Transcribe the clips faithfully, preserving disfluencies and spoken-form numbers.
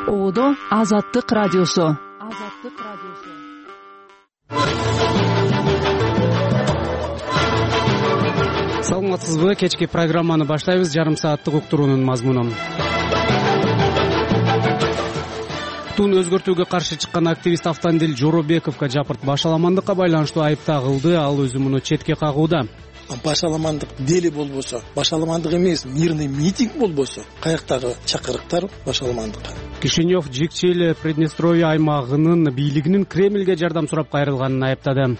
Оодо Азаттык радиосу. Азаттык радиосу. Саламатсызбы? Кечки программаны баштайбыз. Жарым сааттык уктуруунун мазмуну. Тун өзгөртүүгө каршы чыккан активист Автандил Жоробековго жапырт башаламандыкка байланыштуу айып тагылды. Ал өзү муну четке кагууда. Башаламандык дели болбосо, башаламандык эмес, мирный митинг болбосо, каяктагы чакырыктар башаламандыкка. Кишинев Жикчил Приднестровье аймагынын бийлигинин Кремльге жардам сурап кайрылганын айыптады.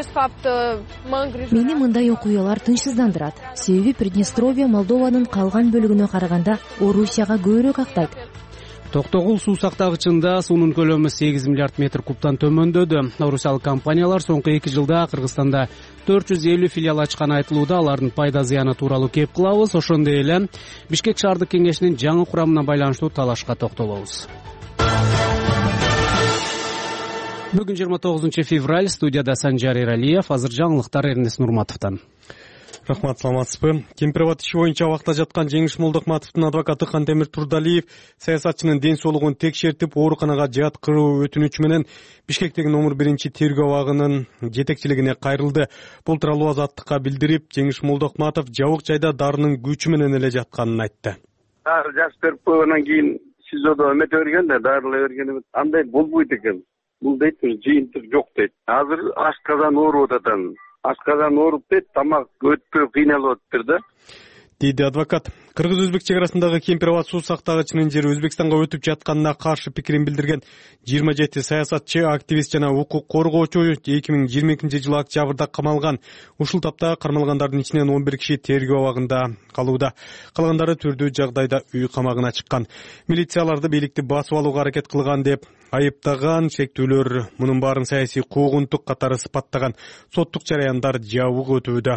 Мени мындай окуялар тынчсыздандырат. Себеби Приднестровье Молдованын калган бөлүгүнө караганда Орусияга көбүрөөк актайт. Токтогул суу сактагычында суунун көлөмү сегиз миллиард метр кубтан төмөндөдү. Орусиялык компаниялар соңку эки жылда Кыргызстанда төрт жүз элүү филиал ачканы айтылууда. Алардын пайда зыяны тууралуу кеп кылабыз. Ошондой эле Бишкек шаардык кеңешинин жаңы курамына байланыштуу талашка токтолобуз. Бүгүн жыйырма тогузунчу февраль, студияда Санжар Эралиев, азыр жаңылыктар Эрнес Нурматовдон. Рахмат, саламатсызбы. Кемпирабад иши боюнча абакта жаткан Жеңиш Молдокматовдун адвокаты Кантемир Турдалиев саясатчынын ден соолугун текшертип, ооруканага жаткыруу өтүнүчү менен Бишкектеги номер биринчи тергөө абагынын жетекчилигине кайрылды. Бул тууралуу Азаттыкка билдирип, Жеңиш Молдокматов жабык жайда дарынын күчү менен эле жатканын айтты. Дары жаш берип койгондон кийин СИЗОдо эмете берген да, дарылай берген андай болбойт экен. Бул дейт, жыйынтык жок дейт. Азыр ашказан ооруп атат. Ашказан ооруп дейт, тамак өтпөй кыйналып атыптыр да. Дейди адвокат. Кыргыз-Өзбек чек арасындагы Кемпирабад суу сактагычынын жери Өзбекстанга өтүп жатканына каршы пикирин билдирген жыйырма жети саясатчы, активист жана укук коргоочу эки миң жыйырма экинчи жылы октябрда камалган. Ушул тапта кармалгандардын ичинен он бир киши тергөө абагында калууда. Калгандары түрдүү жагдайда үй камагына чыккан. Милицияларды бийликти басып алууга аракет кылган деп айыптаган шектүүлөр мунун баарын саясий куугунтук катары сыпаттаган. Соттук жараяндар жабык өтүүдө.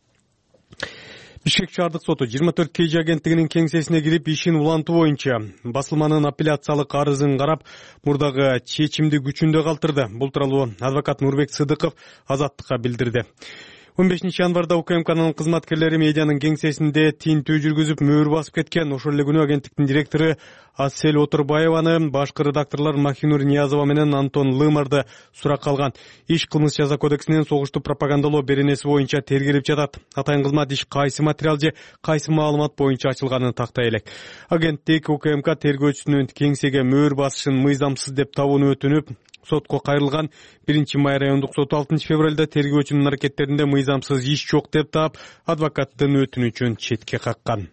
Бишкек шаардык соту жыйырма төрт кей агенттигинин кеңсесине кирип ишин улантуу боюнча басылманын апелляциялык арызын карап, мурдагы чечимди күчүндө калтырды. Бул тууралуу адвокат Нурбек Сыдыков Азаттыкка билдирди. он бешинчи январда УКМКнын кызматкерлери медианын кеңсесинде тинтүү жүргүзүп мөөр басып кеткен. Ошол эле күнү агенттиктин директору Асель Отурбаеваны, башкы редакторлор Махинур Ниязова менен Антон Лымарды суракка алган. Иш кылмыш жаза кодексинин согушту пропагандалоо беренеси боюнча тергелип жатат. Атайын кызмат иш кайсы материал же кайсы маалымат боюнча ачылганын тактай элек. Агенттик УКМК тергөөчүсүнүн кеңсеге мөөр басышын мыйзамсыз деп табууну өтүнүп, сотко кайрылган. Биринчи май райондук соту алтынчы февралда тергөөчүнүн аракеттеринде мыйзамсыз иш жок деп таап, адвокаттын өтүнүчүн четке каккан.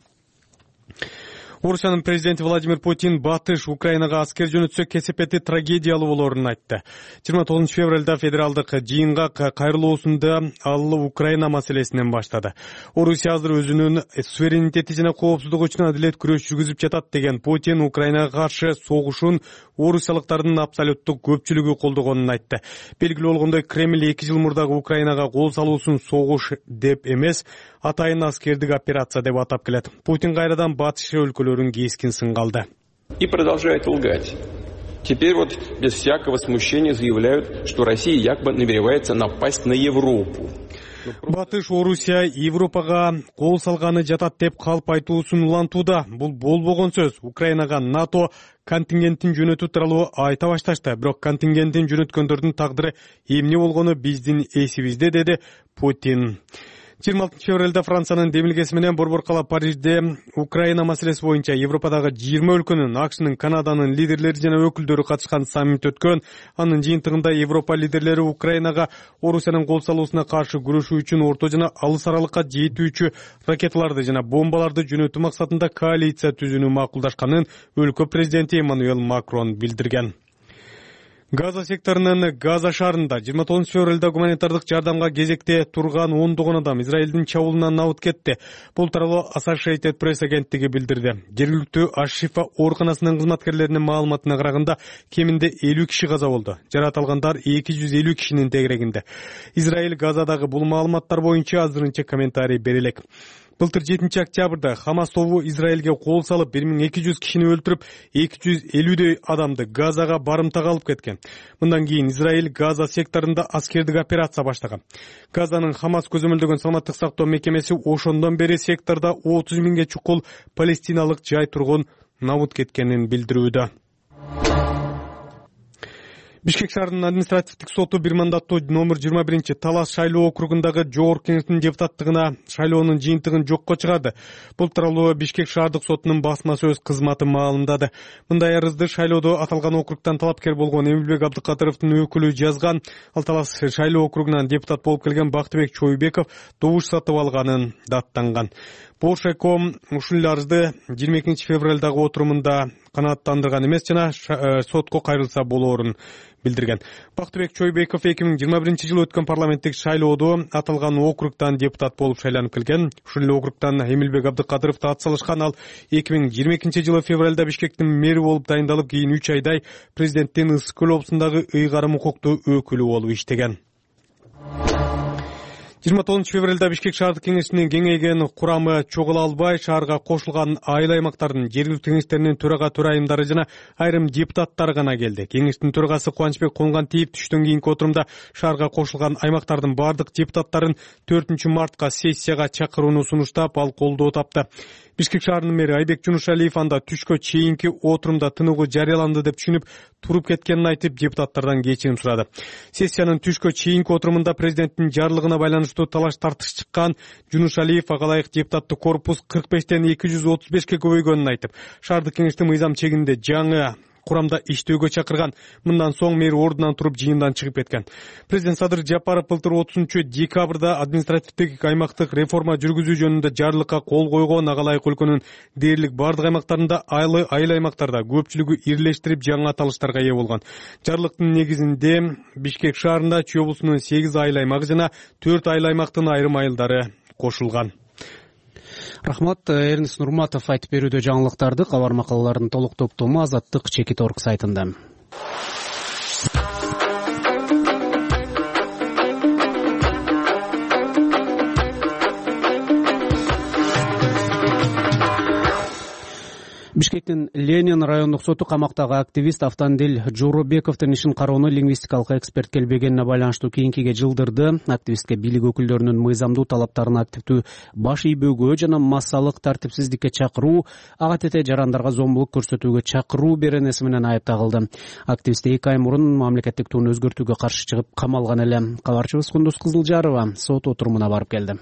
Орусиянын президенти Владимир Путин Батыш Украинага аскер жөнөтсө кесепети трагедиялуу болоорун айтты. жыйырма тогузунчу февралда федералдык жыйынга кайрылуусунда ал Украина маселесинен баштады. Орусия азыр өзүнүн суверенитети жана коопсуздугу үчүн адилет күрөш жүргүзүп жатат деген Путин Украинага каршы согушун орусиялыктардын абсолюттук көпчүлүгү колдогонун айтты. Белгилүү болгондой, Кремль эки жыл мурдагы Украинага кол салуусун согуш деп эмес, атайын аскердик операция деп атап келет. Путин кайрадан батыш өлкөлөрүн кескин сынгалды. И продолжает лгать. Теперь вот без всякого смущения заявляют, что Россия якобы намеревается напасть на Европу. Батыш Орусия Европага кол салганы жатат деп калп айтуусун улантууда. Бул болбогон сөз. Украинага НАТО контингентин жөнөтүү тууралуу айта башташты. Бирок контингентин жөнөткөндөрдүн тагдыры эмне болгону биздин эсибизде, деди Путин. жыйырма алтынчы февралда Франциянын демилгеси менен борбор кала Парижде Украина маселеси боюнча Европадагы жыйырма өлкөнүн, АКШнын, Канаданын лидерлери жана өкүлдөрү катышкан саммит өткөн. Анын жыйынтыгында Европа лидерлери Украинага Орусиянын кол салуусуна каршы күрөшүү үчүн орто жана алыс аралыкка жетүүчү ракеталарды жана бомбаларды жөнөтүү максатында коалиция түзүүнү макулдашканын өлкө президенти Эммануэл Макрон билдирген. Газа секторунун Газа шаарында жыйырма тогузунчу февралда гуманитардык жардамга кезекте турган ондогон адам Израилдин чабуулунан абыт кетти. Бул тууралуу Associated Press агенттиги билдирди. Жергиликтүү Аш-Шифа ооруканасынын кызматкерлеринин маалыматына караганда кеминде элүү киши каза болду. Жаракат алгандар эки жүз элүү кишинин тегерегинде. Израиль Газадагы бул маалыматтар боюнча азырынча комментарий бере элек. Былтыр жетинчи октябрда Хамас тобу Израилге кол салып бир миң эки жүз кишини өлтүрүп, эки жүз элүүдөй адамды Газага барымтага алып кеткен. Мындан кийин Израиль Газа секторунда аскердик операция баштаган. Газанын Хамас көзөмөлдөгөн саламаттык сактоо мекемеси ошондон бери секторда отуз миңге чукул палестиналык жай тургун набыт кеткенин билдирүүдө. Бишкек шаарынын административдик соту бир мандаттуу номер жыйырма биринчи Талас шайлоо округундагы жогорку кеңештин депутаттыгына шайлоонун жыйынтыгын жокко чыгарды. Бул тууралуу Бишкек шаардык сотунун басма сөз кызматы маалымдады. Мындай арызды шайлоодо аталган округтан талапкер болгон Эмилбек Абдыкадыровдун өкүлү жазган. Ал Талас шайлоо округунан депутат болуп келген Бактыбек Чойбеков добуш сатып алганын даттанган. Болшайком ушул эле арызды жыйырма экинчи февралдагы отурумунда канааттандырган эмес жана сотко кайрылса болоорун билдирген. Бактыбек Чойбеков эки миң жыйырма биринчи жылы өткөн парламенттик шайлоодо аталган округтан депутат болуп шайланып келген. Ушул эле округтан Эмилбек Абдыкадыровду ат салышкан. Ал эки миң жыйырма экинчи жылы февралда Бишкектин мэри болуп дайындалып, кийин үч айдай президенттин Ысык көл облусундагы ыйгарым укуктуу өкүлү болуп иштеген. жыйырма тогузунчу февралда Бишкек шаардык кеңешинин кеңейген курамы чогула албай, шаарга кошулган айыл аймактардын жергиликтүү кеңештеринин төрага төрайымдары жана айрым депутаттар гана келди. Кеңештин төрагасы Кубанычбек Конгантиев түштөн кийинки отурумда шаарга кошулган аймактардын бардык депутаттарын төртүнчү мартка сессияга чакырууну сунуштап, ал колдоо тапты. Бишкек шаарынын мэри Айбек Жунушалиев анда түшкө чейинки отурумда тыныгуу жарыяланды деп түшүнүп, туруп кеткенин айтып, депутаттардан кечирим сурады. Сессиянын түшкө чейинки отурумунда президенттин жарлыгына байланыштуу талаш тартыш чыккан. Жунушалиев ага ылайык депутаттык корпус кырк бештен эки жүз отуз бешке көбөйгөнүн айтып, шаардык кеңештин мыйзам чегинде жаңы курамда иштөөгө чакырган. Мындан соң мэри ордунан туруп жыйындан чыгып кеткен. Президент Садыр Жапаров былтыр отузунчу декабрда административдик аймактык реформа жүргүзүү жөнүндө жарлыкка кол койгон. Ага ылайык өлкөнүн дээрлик бардык аймактарында айыл айыл аймактарда көпчүлүгү ирлештирип жаңы аталыштарга ээ болгон. Жарлыктын негизинде Бишкек шаарында Чүй облусунун сегиз айыл аймагы жана төрт айыл аймактын айрым айылдары кошулган. Рахмат. Эрнис Нурматов айтып берүүдө жаңылыктарды. Кабар макалалардын толук топтому Азаттык Чекит Орг сайтында. Бишкектин Ленин райондук соту камактагы активист Автандил Жоробековдун ишин кароону лингвистикалык эксперт келбегенине байланыштуу кийинкиге жылдырды. Активистке бийлик өкүлдөрүнүн мыйзамдуу талаптарын активдүү баш ийбөөгө жана массалык тартипсиздикке чакыруу, ага тете жарандарга зомбулук көрсөтүүгө чакыруу беренеси менен айып тагылды. Активист эки ай мурун мамлекеттик тууну өзгөртүүгө каршы чыгып камалган эле. Кабарчыбыз Кундуз Кызылжарова сот отурумуна барып келди.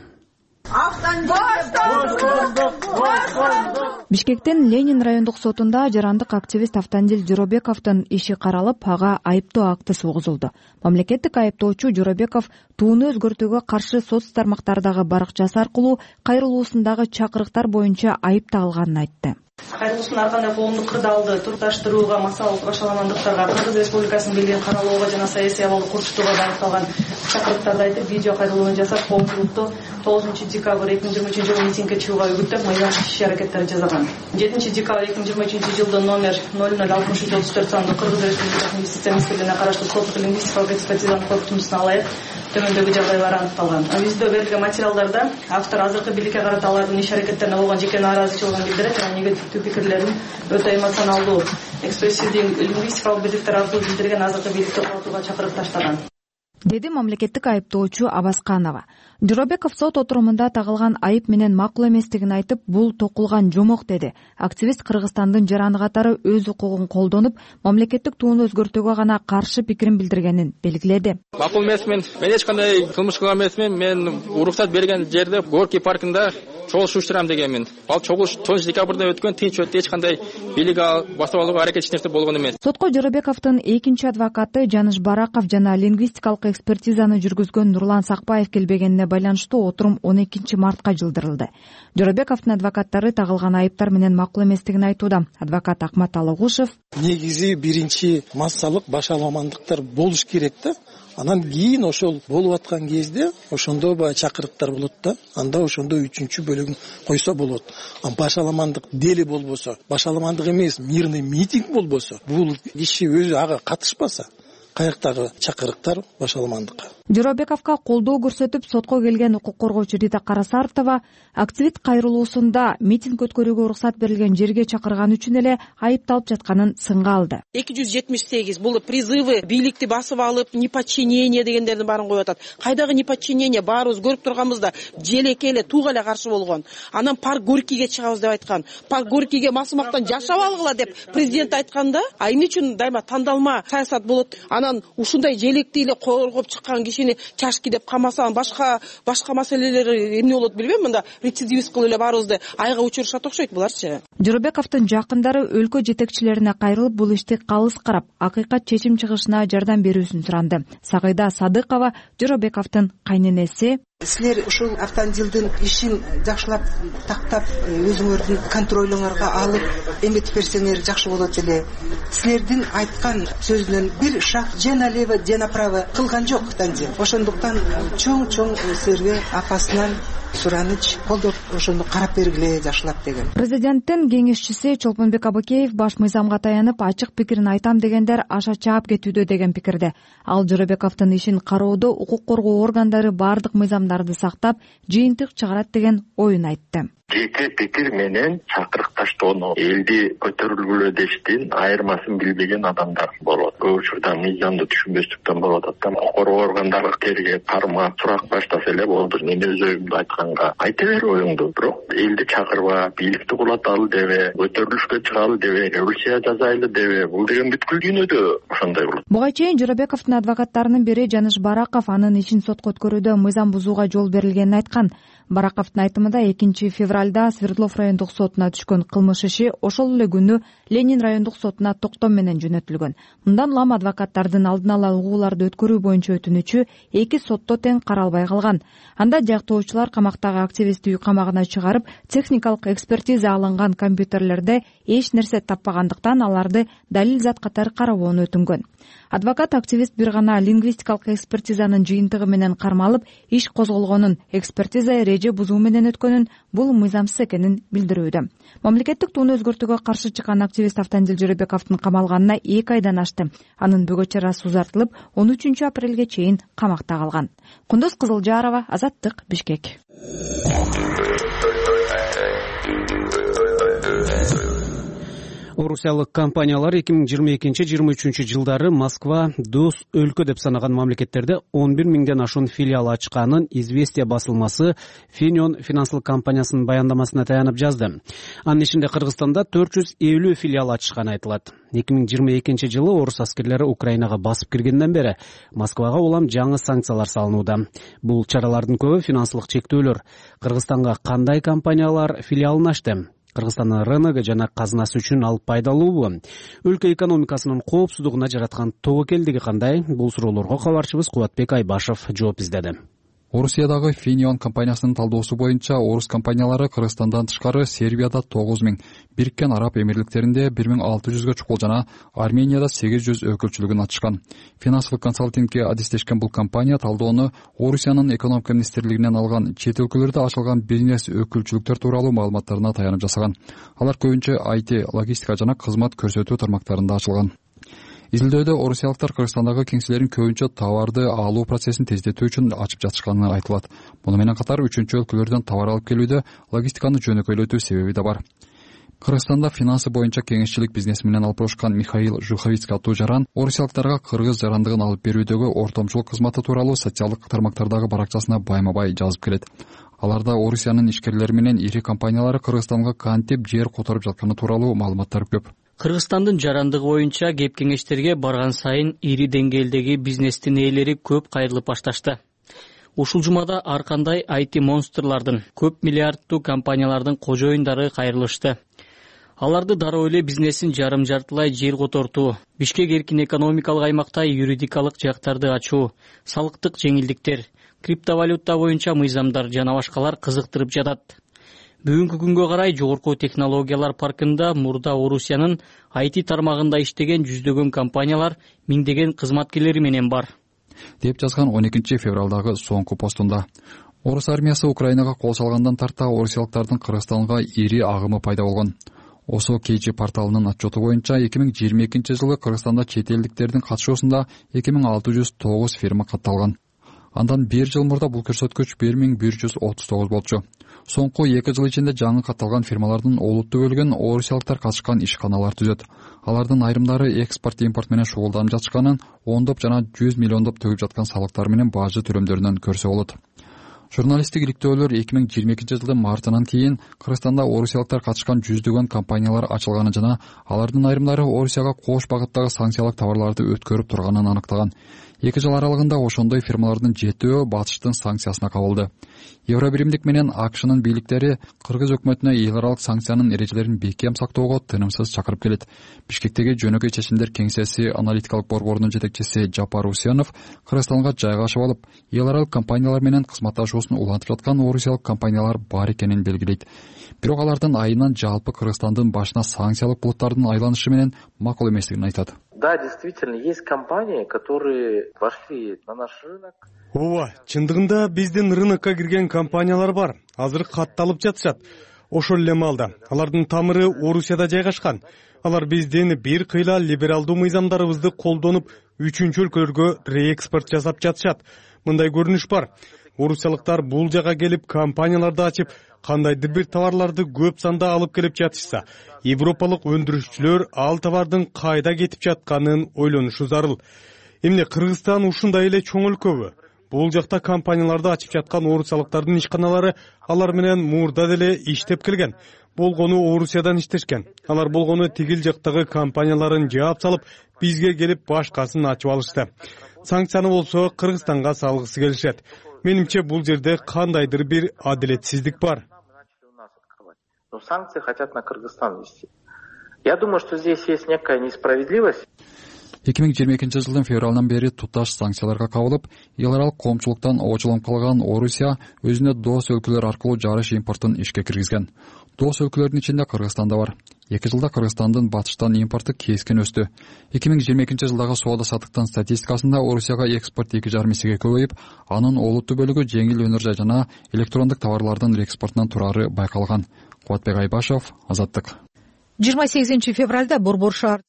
Бишкектин Ленин райондук сотунда жарандык активист Автандил Жоробековдун иши каралып, ага айыптоо акты сугузулду. Мамлекеттик айыптоочу Жоробеков тууну өзгөртүүгө каршы соц тармактардагы баракчасы аркылуу кайрылуусундагы чакырыктар боюнча айып тагылганын айтты. Кайрылуусун ар кандай коомдук кырдаалды турукташтырууга, массалык башаламандыктарга, Кыргыз Республикасынын бийлигин каралоого жана саясий абалды курчутууга багытталган чакырыктарды айтып, видео кайрылууну жасап, коомчулукту тогузунчу декабрь эки миң жыйырма үчүнчү жылы митингге чыгууга үгүттөп, мыйзам иш аракеттери жасаган. жетинчи декабрь эки миң жыйырма үчүнчү жылдын номер ноль ноль алтымыш үч отуз төрт сандуу Кыргыз Республикасынын инвестиция министрлигине караштуу соттук лингвистикалык экспертизанын корутундусуна ылайык төмөндөгү жагдайлар аныкталган. Биздө берилген материалдарда автор азыркы бийликке карата алардын иш аракеттерине болгон жеке нааразычылыгын билдирет жана негативдүү пикирлерин өтө эмоционалдуу, экспрессивдүү лингвистикалык биздиктер аркылуу билдирген азыркы бийликти кубатууга чакырып таштаган, деди мамлекеттик айыптоочу Абасканова. Жоробеков сот отурумунда тагылган айып менен макул эместигин айтып, бул токулган жомок деди. Активист Кыргызстандын жараны катары өз укугун колдонуп, мамлекеттик тууну өзгөртүүгө гана каршы пикирин билдиргенин белгиледи. Макул эмесмин, мен эч кандай кылмыш кылган эмесмин. Мен уруксат берген жерде Горький паркында чогулуш уюштурам дегенмин. Ал чогулуш тогузунчу декабрда өткөн, тынч өттү, эч кандай бийлик басып алууга аракет эч нерсе болгон эмес. Сотко Жоробековдун экинчи адвокаты Жаныш Бараков жана лингвистикалык экспертизаны жүргүзгөн Нурлан Сакпаев келбегенине байланыштуу отурум он экинчи мартка жылдырылды. Жоробековдун адвокаттары тагылган айыптар менен макул эместигин айтууда. Адвокат Акмат Алыгушев: негизи биринчи массалык башаламандыктар болуш керек да. Анан кийин ошол болуп аткан кезде ошондо баягы чакырыктар болот да. Анда ошондо үчүнчү бөлүгүн койсо болот. А башаламандык дели болбосо, башаламандык эмес, мирный митинг болбосо, бул киши өзү ага катышпаса, каяктагы чакырыктар башаламандыкка. Жоробековго колдоо көрсөтүп сотко келген укук коргоочу Рита Карасартова активист кайрылуусунда митинг өткөрүүгө уруксат берилген жерге чакырган үчүн эле айыпталып жатканын сынга алды. эки жүз жетимиш сегиз бул призывы, бийликти басып алып, неподчинение дегендердин баарын коюп атат. Кайдагы неподчинение? Баарыбыз көрүп турганбызда, желеке эле туга эле каршы болгон. Анан парк Горькийге чыгабыз деп айткан. Парк Горькийге масымактан жашап алгыла деп президент айтканда, а эмне үчүн дайыма тандалма саясат болот? Анан ушундай желекти эле коргоп чыккан кишини чашки деп камаса, башка башка маселелери эмне болот билбейм. Мында рецидивист кылып эле баарыбызды айга учурушат окшойт буларчы. Жоробековдун жакындары өлкө жетекчилерине кайрылып, бул ишти калыс карап, акыйкат чечим чыгышына жардам берүүсүн суранды. Сагыйда Садыкова, Жоробековдун кайненеси: силер ушул автомобилдин ишин жакшылап тактап, өзүңөрдүн контролуңарга алып эметип берсеңер жакшы болот эле. Силердин айткан сөзүнөн бир шаг же налево, же направо кылган жок Танзил. Ошондуктан чоң-чоң силерге апасынан сураныч колдоп, ошону карап бергиле жакшылап деген. Президенттин кеңешчиси Чолпонбек Абакеев баш мыйзамга таянып, ачык пикирин айтам дегендер аша чаап кетүүдө деген пикирде. Ал Жоробековдун ишин кароодо укук коргоо органдары бардык мыйзамдарды сактап, жыйынтык чыгарат деген оюн айтты. Жеке пикир менен чакырыкташтоону, элди көтөрүлгүлө дештин айырмасын билбеген адамдар болот. Көп учурда мыйзамды түшүнбөстүктөн болот. Укук коргоо органдары тергеп, кармап, сурак баштаса эле болду. Мен өз оюмду айтканга айта бер оюңду. Бирок элди чакырба, бийликти кулаталы дебе, көтөрүлүшкө чыгалы дебе, революция жасайлы дебе. Бул деген бүткүл дүйнөдө ошондой болот. Буга чейин Жоробековдун адвокаттарынын бири Жаныш Бараков анын ишин сотко өткөрүүдө мыйзам бузууга жол берилгенин айткан. Бараковдун айтымында экинчи февралда Свердлов райондук сотуна түшкөн кылмыш иши ошол эле күнү Ленин райондук сотуна токтом менен жөнөтүлгөн. Мындан улам адвокаттардын алдын ала угууларды өткөрүү боюнча өтүнүчү эки сотто тең каралбай калган. Анда жактоочулар камактагы активистти үй камагына чыгарып, техникалык экспертиза алынган компьютерлерде эч нерсе таппагандыктан аларды далил зат катары карабоону өтүнгөн. Адвокат активист бир гана лингвистикалык экспертизанын жыйынтыгы менен кармалып, иш козголгонун, экспертиза эреже бузуу менен өткөнүн, бул мыйзамсыз экенин билдирүүдө. Мамлекеттик тууну өзгөртүүгө каршы чыккан активист Автандил Жоробековдун камалганына эки айдан ашты. Анын бөгөт чарасы узартылып, он үчүнчү апрелге чейин камакта калган. Кундуз Кызылжарова, Азаттык, Бишкек. Орусиялык компаниялар эки миң жыйырма экинчи — жыйырма үчүнчү жылдары Москва дос өлкө деп санаган мамлекеттерде он бир миңден ашуун филиал ачканын Известия басылмасы Фенион финансылык компаниясынын баяндамасына таянып жазды. Анын ичинде Кыргызстанда төрт жүз элүү филиал ачышканы айтылат. эки миң жыйырма экинчи жылы орус аскерлери Украинага басып киргенден бери Москвага улам жаңы санкциялар салынууда. Бул чаралардын көбү финансылык чектөөлөр. Кыргызстанга кандай компаниялар филиалын ачты? Кыргызстандын рыногу жана казынасы үчүн ал пайдалуубу? Өлкө экономикасынын коопсуздугуна жараткан тобокелдиги кандай? Бул суроолорго кабарчыбыз Кубатбек Айбашев жооп издеди. Орусиядагы Фенион компаниясынын талдоосу боюнча орус компаниялары Кыргызстандан тышкары Сербияда тогуз миң, Бириккен Араб Эмирликтеринде бир миң алты жүзгө чукул жана Арменияда сегиз жүз өкүлчүлүгүн ачышкан. Финансылык консалтингке адистешкен бул компания талдоону Орусиянын экономика министрлигинен алган чет өлкөлөрдө ачылган бизнес өкүлчүлүктөр тууралуу маалыматтарына таянып жасаган. Алар көбүнчө ай ти, логистика жана кызмат көрсөтүү тармактарында ачылган. Изилдөөдө орусиялыктар Кыргызстандагы кеңселерин көбүнчө товарды алуу процессин тездетүү үчүн ачып жатышканы айтылат. Муну менен катар үчүнчү өлкөлөрдөн товар алып келүүдө логистиканы жөнөкөйлөтүү себеби да бар. Кыргызстанда финансы боюнча кеңешчилик бизнес менен алып барышкан Михаил Жуховицкий аттуу жаран орусиялыктарга кыргыз жарандыгын алып берүүдөгү ортомчулук кызматы тууралуу социалдык тармактардагы баракчасына байма-бай жазып келет. Аларда Орусиянын ишкерлери менен ири компаниялары Кыргызстанга кантип жер которуп жатканы тууралуу маалыматтар көп. Кыргызстандын жарандыгы боюнча кеп кеңештерге барган сайын ири деңгээлдеги бизнестин ээлери көп кайрылып башташты. Ушул жумада ар кандай ай ти монстрлардын, көп миллиарддуу компаниялардын кожоюндары кайрылышты. Аларды дароо эле бизнесин жарым-жартылай жер котортуу, Бишкек эркин экономикалык аймакта юридикалык жактарды ачуу, салыктык жеңилдиктер, криптовалюта боюнча мыйзамдар жана башкалар кызыктырып жатат. Бүгүнкү күнгө карай жогорку технологиялар паркында мурда Орусиянын ай ти тармагында иштеген жүздөгөн компаниялар миңдеген кызматкерлери менен бар, деп жазган он экинчи февралдагы соңку постунда. Орус армиясы Украинага кол салгандан тарта орусиялыктардын Кыргызстанга ири агымы пайда болгон. Осо Кейчи порталынын отчету боюнча эки миң жыйырма экинчи жылы Кыргызстанда чет элдиктердин катышуусунда эки миң алты жүз тогуз фирма катталган. Андан бир жыл мурда бул көрсөткүч бир миң бир жүз отуз тогуз болчу. Соңку эки жыл ичинде жаңы катталган фирмалардын олуттуу бөлүгүн орусиялыктар катышкан ишканалар түзөт. Алардын айрымдары экспорт импорт менен шугулданып жатышканын, ондоп жана жүз миллиондоп төгүп жаткан салыктар менен бажы төлөмдөрүнөн көрсө болот. Журналисттик иликтөөлөр эки миң жыйырма экинчи жылдын мартынан кийин Кыргызстанда орусиялыктар катышкан жүздөгөн компаниялар ачылганын жана алардын айрымдары Орусияга кош багыттагы санкциялык товарларды өткөрүп турганын аныктаган. Эки жыл аралыгында ошондой фирмалардын жетөө Батыштын санкциясына кабылды. Евробиримдик менен АКШнын бийликтери Кыргыз өкмөтүнө эл аралык санкциянын эрежелерин бекем сактоого тынымсыз чакырып келет. Бишкектеги Жөнөкөй чечимдер кеңсеси аналитикалык борборунун жетекчиси Жапар Усенов Кыргызстанга жайгашып алып, эл аралык компаниялар менен кызматташуусун улантып жаткан орусиялык компаниялар бар экенин белгилейт. Бирок алардын айынан жалпы Кыргызстандын башына санкциялык булуттардын айланышы менен макул эместигин айтат. Да, действительно, есть компании, которые вошли на наш рынок. Ооба, чындыгында биздин рынокко кирген компаниялар бар. Азыр катталып жатышат. Ошол эле маалда алардын тамыры Орусияда жайгашкан. Алар биздин бир кыйла либералдуу мыйзамдарыбызды колдонуп, үчүнчү өлкөлөргө реэкспорт жасап жатышат. Мындай көрүнүш бар. Орусиялыктар бул жага келип компанияларды ачып, кандайдыр бир товарларды көп санда алып келип жатышса, европалык өндүрүшчүлөр ал товардын кайда кетип жатканын ойлонушу зарыл. Эмне Кыргызстан ушундай эле чоң өлкөбү? Бул жакта компанияларды ачып жаткан орусиялыктардын ишканалары алар менен мурда деле иштеп келген. Болгону Орусиядан иштешкен. Алар болгону тигил жактагы компанияларын жаап салып, бизге келип башкасын ачып алышты. Санкцияны болсо Кыргызстанга салгысы келишет. Менимче бул жерде кандайдыр бир адилетсиздик бар. Но санкции хотят на Кыргызстан вести. Я думаю, что здесь есть некая несправедливость. эки миң жыйырма экинчи жылдын февралынан бери туташ санкцияларга кабылып, эл аралык коомчулуктан очулуп калган Орусия өзүнө дос өлкөлөр аркылуу жарыш импортун ишке киргизген. Дос өлкөлөрдүн ичинде Кыргызстан да бар. эки жылда Кыргызстандын Батыштан импорту кескин өстү. эки миң жыйырма экинчи жылдагы соода саттыктын статистикасында Орусияга экспорт эки жарым эсеге көбөйүп, анын олуттуу бөлүгү жеңил өнөр жай жана электрондук товарлардын экспортунан турары байкалган. Кубатбек Айбашев, Азаттык. жыйырма сегизинчи февралда Борбор шаар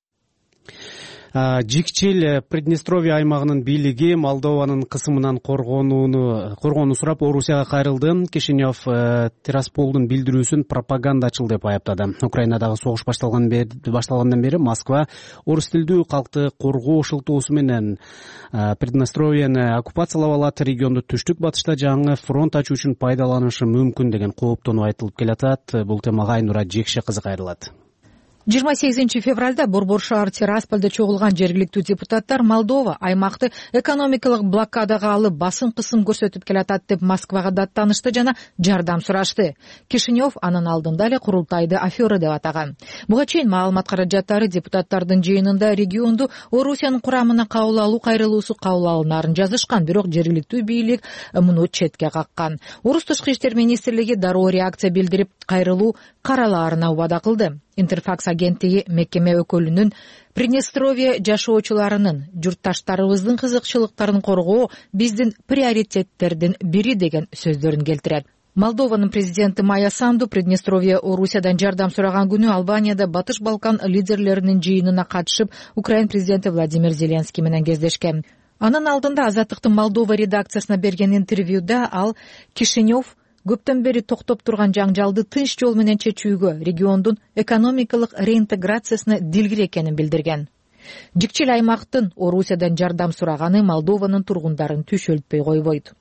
Жикчил Приднестровье аймагынын бийлиги Молдованын кысымынан коргонууну коргонууну сурап Орусияга кайрылды. Кишинев Тирасполдун билдирүүсүн пропагандачыл деп айыптады. Украинадагы согуш башталгандан бери Москва орус тилдүү калкты коргоо шылтоосу менен Приднестровьени оккупациялап алат, регионду түштүк батышта жаңы фронт ачуу үчүн пайдаланышы мүмкүн деген кооптонуу айтылып келатат. Бул темага Айнура Жекше кызы кайрылат. жыйырма сегизинчи февралда Борбор шаар Тирасполдо чогулган жергиликтүү депутаттар Молдова аймакты экономикалык блокадага алып басым кысым көрсөтүп келатат деп Москвага даттанышты жана жардам сурашты. Кишинев анын алдында эле курултайды афера деп атаган. Буга чейин маалымат каражаттары депутаттардын жыйынында регионду Орусиянын курамына кабыл алуу кайрылуусу кабыл алынарын жазышкан, бирок жергиликтүү бийлик муну четке каккан. Орус тышкы иштер министрлиги дароо реакция билдирип, кайрылуу каралаарына убада кылды. Интерфакс агенттиги мекеме өкүлүнүн Приднестровье жашоочуларынын, журтташтарыбыздын кызыкчылыктарын коргоо биздин приоритеттердин бири деген сөздөрүн келтирет. Молдованын президенти Майя Санду Приднестровье Орусиядан жардам сураган күнү Албанияда Батыш Балкан лидерлеринин жыйынына катышып, Украин президенти Владимир Зеленский менен кездешкен. Анын алдында Азаттыктын Молдова редакциясына берген интервьюда ал Кишинев көптөн бери токтоп турган жаңжалды тынч жол менен чечүүгө, региондун экономикалык реинтеграциясына дилгир экенин билдирген. Жикчил аймактын Орусиядан жардам сураганы Молдованын тургундарын түшөлтпөй койбойт.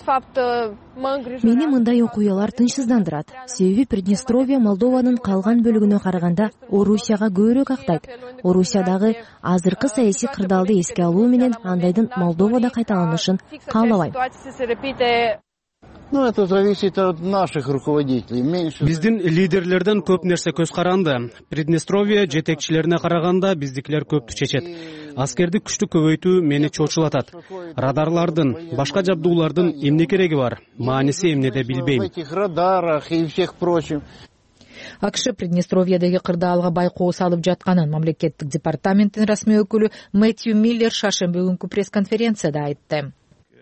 Мени мындай окуялар тынчсыздандырат. Себеби Приднестровье Молдованын калган бөлүгүнө караганда Орусияга көбүрөөк актайт. Орусиядагы азыркы саясий кырдаалды эске алуу менен андайдын Молдовада кайталанышын каалабайм. Ну, это зависит от наших руководителей. Биздин лидерлерден көп нерсе көз каранды. Приднестровье жетекчилерине караганда биздикилер көптү чечет. Аскерди күчтү көбөйтүү мени чочулатат. Радарлардын, башка жабдуулардын эмне кереги бар? Мааниси эмнеде билбейм. В этих радарах и всех прочим. АКШ Приднестровьедеги кырдаалга байкоо салып жатканын мамлекеттик департаменттин расмий өкүлү Мэтью Миллер шаршемби күнкү пресс-конференцияда айтты.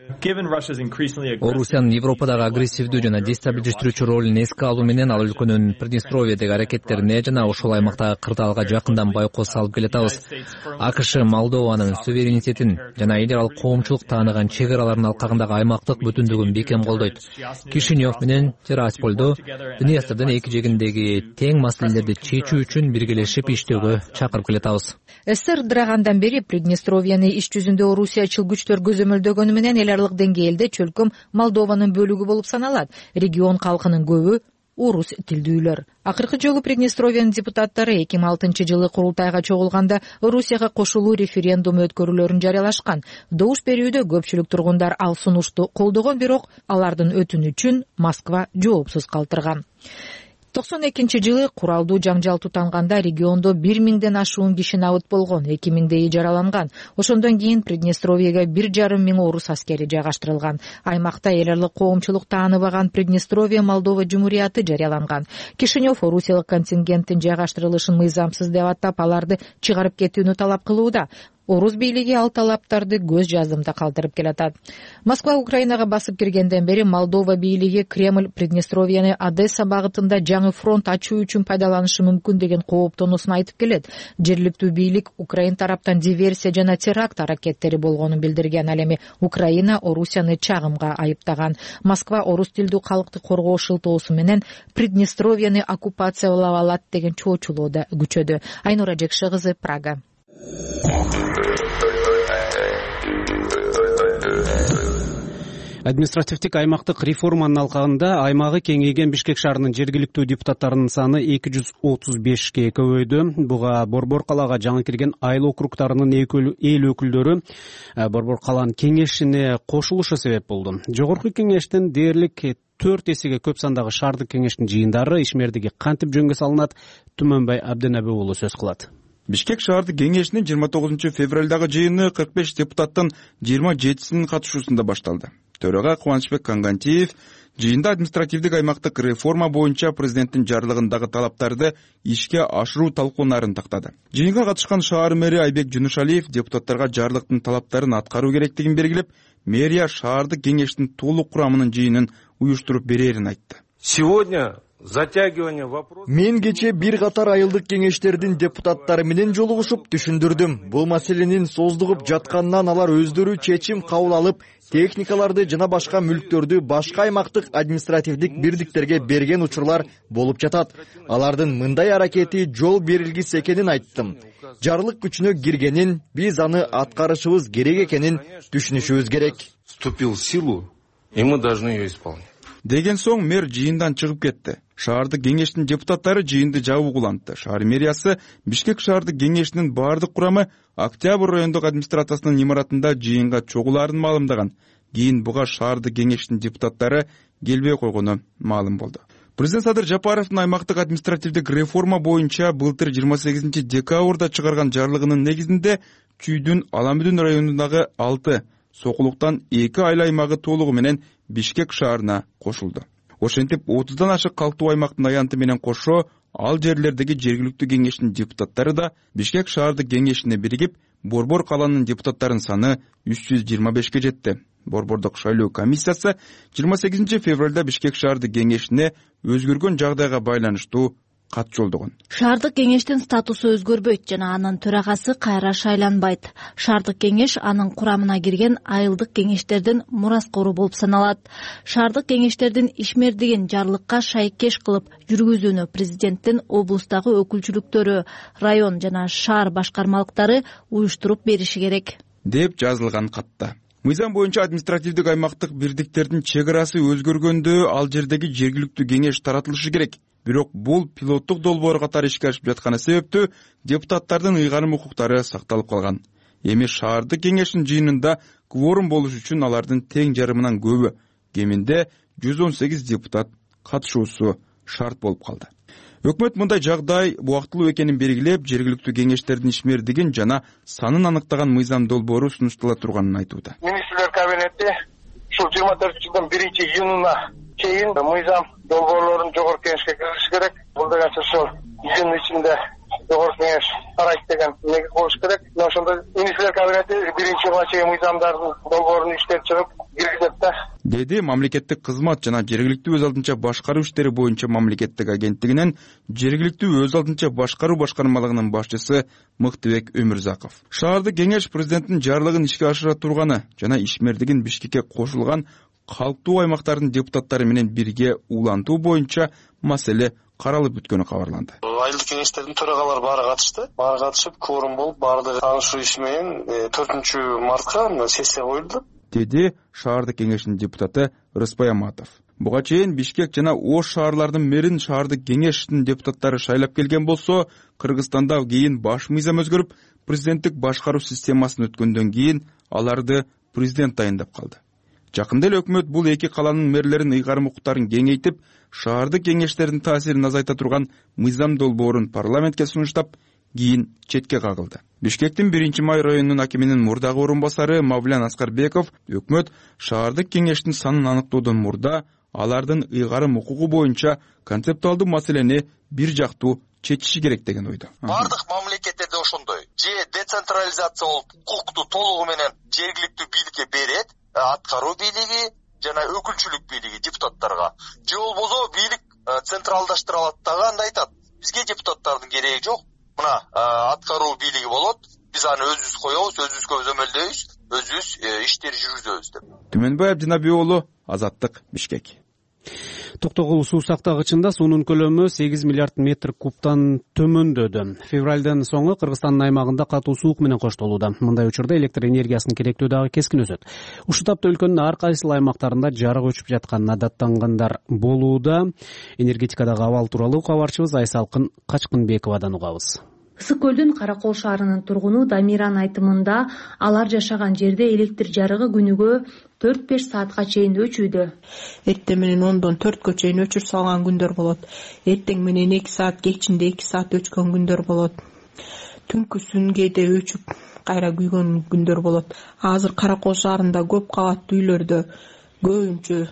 Орусиянын Европадагы агрессивдүү жана дестабилдештирүүчү ролун эске алуу менен ал өлкөнүн Приднестровьедеги аракеттерине жана ошол аймактагы кырдаалга жакындан байкоо салып келатабыз. АКШ Молдованын суверенитетин жана эл аралык коомчулук тааныган чек араларын алкагындагы аймактык бүтүндүгүн бекем колдойт. Кишинев менен Тирасполдо Днестрдин эки жегиндеги тең маселелерди чечүү үчүн биргелешип иштөөгө чакырып келатабыз. СССР ыдырагандан бери Приднестровьяны иш жүзүндө Орусиячыл күчтөр көзөмөлдөгөнү менен эл аралык деңгээлде чөлкөм Молдованын бөлүгү болуп саналат. Регион калкынын көбү орус тилдүүлөр. Акыркы жолу Приднестровьянын депутаттары эки миң алтынчы жылы курултайга чогулганда Орусияга кошулуу референдум өткөрүлөрүн жарыялашкан. Добуш берүүдө көпчүлүк тургундар ал сунушту колдогон, бирок алардын өтүнүчүн Москва жоопсуз калтырган. токсон экинчи жылы куралдуу жаңжал тутанганда региондо бир миңден ашуун киши набыт болгон, эки миңдейи жараланган. Ошондон кийин Приднестровьеге бир жарым миң орус аскери жайгаштырылган. Аймакта эл аралык коомчулук тааныбаган Приднестровье Молдова Жумурияты жарыяланган. Кишинев орусиялык контингенттин жайгаштырылышын мыйзамсыз деп атап, аларды чыгарып кетүүнү талап кылууда. Орус бийлиги ал талаптарды көз жаздымда калтырып келатат. Москва Украинага басып киргенден бери Молдова бийлиги Кремль Приднестровьяны Одесса багытында жаңы фронт ачуу үчүн пайдаланышы мүмкүн деген кооптонуусун айтып келет. Жергиликтүү бийлик Украин тараптан диверсия жана теракт аракеттери болгонун билдирген. Ал эми Украина Орусияны чагымга айыптаган. Москва орус тилдүү калкты коргоо шылтоосу менен Приднестровьяны оккупациялап алат деген чоочулоо да күчөдү. Айнура Жекши кызы, Прага. Административдик аймактык реформанын алкагында аймагы кеңейген Бишкек шаарынын жергиликтүү депутаттарынын саны эки жүз отуз бешке көбөйдү. Буга Борбор калаага жаңы кирген айыл округдарынын эл өкүлдөрү Борбор калаанын кеңешине кошулушу себеп болду. Жогорку кеңештин дээрлик төрт эсеге көп сандагы шаардык кеңештин жыйындары ишмердиги кантип жөнгө салынат? Түмөнбай Абденеби уулу сөз кылат. Бишкек шаардык кеңешинин жыйырма тогузунчу февралдагы жыйыны кырк беш депутаттын жыйырма жетисинин катышуусунда башталды. Төрага Кубанычбек Кангантиев жыйында административдик аймактык реформа боюнча президенттин жарлыгындагы талаптарды ишке ашыруу талкуунарын тактады. Жыйынга катышкан шаар мэри Айбек Жунушалиев депутаттарга жарлыктын талаптарын аткаруу керектигин белгилеп, мэрия шаардык кеңештин толук курамынын жыйынын уюштуруп берерин айтты. Сегодня Мен кече бир катар айылдык кеңештердин депутаттары менен жолугушуп түшүндүрдүм. Бул маселенин создугуп жатканынан алар өздөрү чечим кабыл алып, техникаларды жана башка мүлктөрдү башка аймактык административдик бирдиктерге берген учурлар болуп жатат. Алардын мындай аракети жол берилгис экенин айттым. Жарлык күчүнө киргенин, биз аны аткарышыбыз керек экенин түшүнүшүбүз керек. Вступил в силу, и мы должны ее исполнить. Деген соң мэр жыйындан чыгып кетти. Шаардык кеңештин депутаттары жыйынды жабуу кылантты. Шаар мэриясы Бишкек шаардык кеңешинин баардык курамы Октябрь райондук администрациясынын имаратында жыйынга чогулаарын маалымдаган. Кийин буга шаардык кеңештин депутаттары келбей койгону маалым болду. Президент Садыр Жапаровдун аймактык административдик реформа боюнча былтыр жыйырма сегизинчи декабрда чыгарган жарлыгынын негизинде Чүйдүн Аламүдүн районундагы алты, Сокулуктан эки айыл аймагы толугу менен Бишкек шаарына кошулду. Ошентип отуздан ашык калктуу аймактын аянты менен кошо ал жерлердеги жергиликтүү кеңештин депутаттары да Бишкек шаардык кеңешине биригип, Борбор калаанын депутаттарынын саны үч жүз жыйырма бешке жетти. Борбордук шайлоо комиссиясы жыйырма сегизинчи февралда Бишкек шаардык кеңешине өзгөргөн жагдайга байланыштуу кат жолдогон. Шаардык кеңештин статусу өзгөрбөйт жана анын төрагасы кайра шайланбайт. Шаардык кеңеш анын курамына кирген айылдык кеңештердин мураскору болуп саналат. Шаардык кеңештердин ишмердигин жарлыкка шайкеш кылып жүргүзүүнү президенттин облустагы өкүлчүлүктөрү, район жана шаар башкармалыктары уюштуруп бериши керек, деп жазылган катта. Мыйзам боюнча административдик аймактык бирдиктердин чек арасы өзгөргөндө ал жердеги жергиликтүү кеңеш таратылышы керек. Бирок бул пилоттук долбоор катары ишке ашып жатканы себептүү депутаттардын ыйгарым укуктары сакталып калган. Эми шаардык кеңештин жыйынында кворум болуш үчүн алардын тең жарымынан көбү, кеминде жүз он сегиз депутат катышуусу шарт болуп калды. Өкмөт мындай жагдай убактылуу экенин белгилеп, жергиликтүү кеңештердин ишмердигин жана санын аныктаган мыйзам долбоору сунуштала турганын айтууда. Министрлер кабинети ушул жыйырма төртүнчү жылдын биринчи июнуна чейин мыйзам долбоорлорун жогорку кеңешке киргизиш керек. Бул деген сөз ошол июнь ичинде жогорку кеңеш карайт деген негиз болуш керек. Ошондо министрлер кабинети биринчи чейин мыйзамдардын долбоорун иштеп чыгып киргизет да, деди мамлекеттик кызмат жана жергиликтүү өз алдынча башкаруу иштери боюнча мамлекеттик агенттигинин жергиликтүү өз алдынча башкаруу башкармалыгынын башчысы Мыктыбек Өмүрзаков. Шаардык кеңеш президенттин жарлыгын ишке ашыра турганы жана ишмердигин Бишкекке кошулган калктуу аймактардын депутаттары менен бирге улантуу боюнча маселе каралып өткөнү кабарланды. Айылдык кеңештердин төрагалары баары катышты. Баары катышып, кворум болуп, баардыгы таанышуу иши менен төртүнчү мартка сессия коюлду, деди шаардык кеңештин депутаты Рыспай Аматов. Буга чейин Бишкек жана Ош шаарлардын мэрин шаардык кеңештин депутаттары шайлап келген болсо, Кыргызстанда кийин баш мыйзам өзгөрүп, президенттик башкаруу системасын өткөндөн кийин аларды президент дайындап калды. Жакында эле өкмөт бул эки каланын мэрлерин ыйгарым укуктарын кеңейтип, шаардык кеңештердин таасирин азайта турган мыйзам долбоорун парламентке сунуштап, кийин четке кагылды. Бишкектин биринчи май районунун акиминин мурдагы орун басары Мавлян Аскарбеков өкмөт шаардык кеңештин санын аныктоодон мурда алардын ыйгарым укугу боюнча концептуалдуу маселени бир жактуу чечиши керек деген ойдо. Бардык мамлекеттерде ошондой. Же децентрализация болуп, укукту толугу менен жергиликтүү бийликке берет, аткаруу бийлиги жана өкүлчүлүк бийлиги депутаттарга. Же болбосо бийлик централдаштырылат дагы, анда айтат, бизге депутаттардын кереги жок. Мына аткаруу бийлиги болот, биз аны өзүбүз коебуз, өзүбүзгө өзөмөлдөйбүз, өзүбүз иштер жүргүзөбүз деп. Түмөнбай Абдинабий уулу, Азаттык, Бишкек. Токтогул суу сактагычында суунун көлөмү сегиз миллиард метр кубтан төмөндөдү. Февралдын соңу Кыргызстандын аймагында катуу суук менен коштолууда. Мындай учурда электр энергиясынын керектөө дагы кескин өсөт. Ушул тапта өлкөнүн ар кайсыл аймактарында жарык өчүп жатканына даттангандар болууда. Энергетикадагы абал тууралуу кабарчыбыз Айсалкын Качкынбековадан угабыз. Ысык көлдүн Каракол шаарынын тургуну Дамиран айтымында алар жашаган жерде электр жарыгы күнүгө төрт беш саатка чейин өчүүдө. Эртең менен ондон төрткө чейин өчүрүп салган күндөр болот. Эртең менен эки саат, кечинде эки саат өчкөн күндөр болот. Түнкүсүн кээде өчүп кайра күйгөн күндөр болот. Азыр Каракол шаарында көп кабаттуу үйлөрдө көбүнчө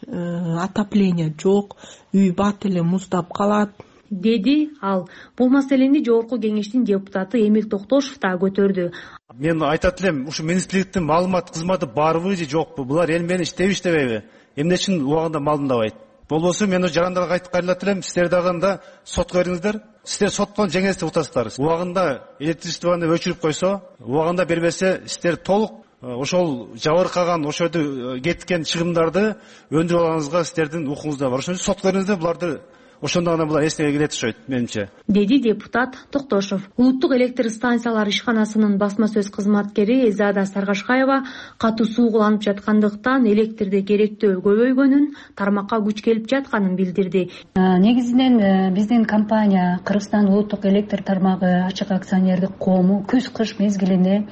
отопление жок, үй бат эле муздап калат, деди ал. Бул маселени жогорку кеңештин депутаты Эмил Токтошов да көтөрдү. Мен айтат элем, ушу министрликтин маалымат кызматы барбы же жокпу? Булар эл менен иштеп иштебейби? Эмне үчүн убагында малдабайт? Болбосо мен жарандарга айтып кайрылат элем, сиздер дагы да сотко бериңиздер. Сиздер соттон жеңесип утасыздар. Убагында электричествону өчүрүп койсо, убагында бербесе, сиздер толук ошол жабыркаган, ошол кеткен чыгымдарды өндүрүп алганыңызга сиздердин укугуңузда бар. Ошон үчүн сотко бериңиздер, буларды ошондо гана булар эсеге келет окшойт менимче, деди депутат Токтошов. Улуттук электр станциялар ишканасынын басма сөз кызматкери Эзада Саргашкаева катуу суу уланып жаткандыктан электрде керектөө көбөйгөнүн, тармакка күч келип жатканын билдирди. Негизинен биздин компания Кыргызстан улуттук электр тармагы ачык акционердик коому күз-кыш мезгилине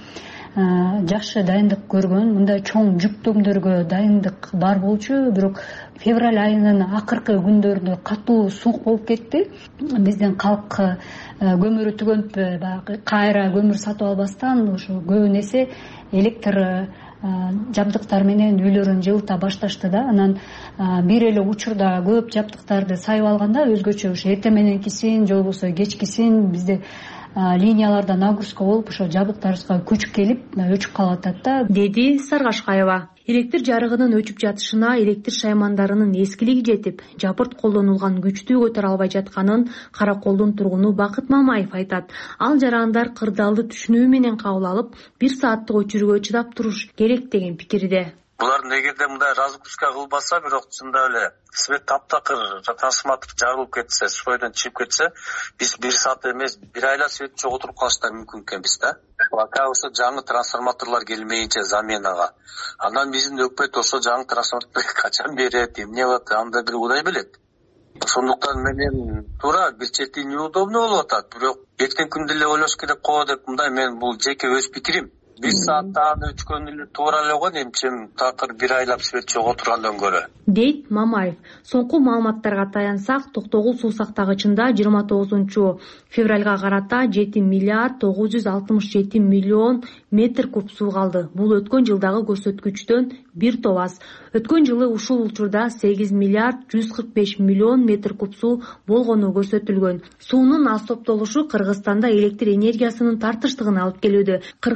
жакшы дайындык көргөн, мындай чоң жүктөмдөргө дайындык бар болчу, бирок февраль айынын акыркы күндөрүндө катуу суук болуп кетти. Биздин калк көмүрү түгөнүп, баягы кайра көмүр сатып албастан ошо көбүн эсе электр жабдыктар менен үйлөрүн жылыта башташты да. Анан бир эле учурда көп жабдыктарды сайып алганда өзгөчө ошо эртең мененкисин же болбосо кечкисин бизде линияларда нагрузка болуп, ошо жабдыктарыбызга күч келип өчүп калып атат да, деди Саргашкаева. Электр жарыгынын өчүп жатышына электр шаймандарынын эскилиги жетип, жапырт колдонулган күчтү көтөрө албай жатканын Караколдун тургуну Бакыт Мамаев айтат. Ал жарандар кырдаалды түшүнүү менен кабыл алып, бир сааттык өчүрүүгө чыдап туруш керек деген пикирде. Булардын эгерде мындай разгрузка кылбаса, бирок чындап эле свет таптакыр трансформатор жарылып кетсе, стройдон чыгып кетсе, биз бир саат эмес, бир айла свет жок отуруп калыштар мүмкүн экенбиз да. Пока ошо жаңы трансформаторлор келмейинче заменага. Андан биздин өкмөт ошо жаңы трансформаторду качан берет, эмне болот, анда бир Кудай билет. Ошондуктан менен туура бир чети неудобно болуп атат, бирок эртең күндө эле ойлош керек го деп, мындай мен бул жеке өз пикирим. Бир сааттан өчкөн эле туура эле го, эмчем такыр бир айлап свет жок отургандан көрө, дейт Мамаев. Соңку маалыматтарга таянсак, Токтогул суу сактагычында жыйырма тогузунчу февралга карата жети миллиард тогуз жүз алтымыш жети миллион метр куб суу калды. Бул өткөн жылдагы көрсөткүчтөн бир топ аз. Өткөн жылы ушул учурда сегиз миллиард жүз кырк беш миллион метр куб суу болгону көрсөтүлгөн. Суунун аз топтолушу Кыргызстанда электр энергиясынын тартыштыгына алып келүүдө. Кыргызстан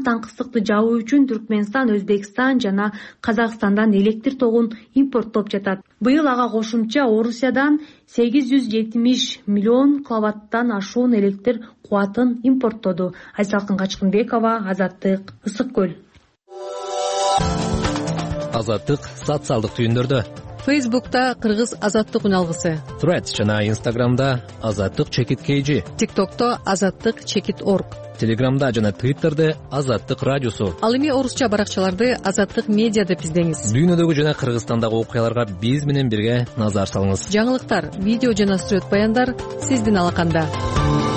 таңкыстыкты жабуу үчүн Түркмөнстан, Өзбекстан жана Казакстандан электр тогун импорттоп жатат. Быйыл ага кошумча Орусиядан сегиз жүз жетимиш миллион киловаттан ашуун электр кубатын импорттоду. Айсалкын Качкынбекова, Азаттык, Ысык көл. Азаттык социалдык түйүндөрдө. Фейсбукта Кыргыз Азаттык үналгысы. Threads жана Инстаграмда Азаттык чекит kg. ТикТокто Азаттык чекит орг. Телеграмда жана Твиттерде Азаттык радиосу. Ал эми орусча баракчаларды Азаттык медиа деп издеңиз. Дүйнөдөгү жана Кыргызстандагы окуяларга биз менен бирге назар салыңыз. Жаңылыктар, видео жана сүрөт баяндар сиздин алаканда.